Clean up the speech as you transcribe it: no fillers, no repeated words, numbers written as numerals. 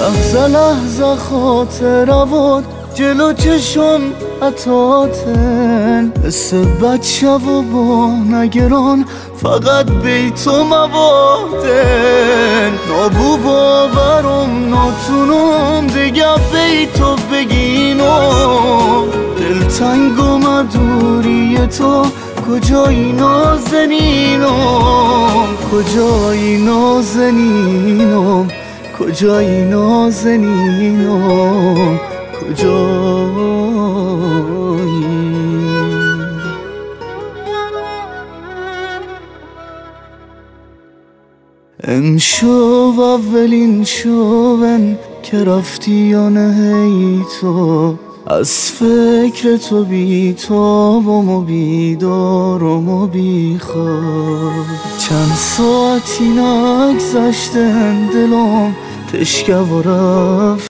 لحظه لحظه خاطره‌ات جلو چشم عطاتن، مثل بچه و با نگران فقط بی تو موادن. نابو باورم ناتونم دیگه بی تو بگینم، دلتنگم دوری تو، کجایی نازنینم، کجایی نازنینم، کجایی نازنینم، کجایی. امشب اولین شبن که رفتی یا نه تو، از فکر تو بیتابم و بیدارم و بیخواب. چند ساعتی نگذشتن دلم تشکه و رفت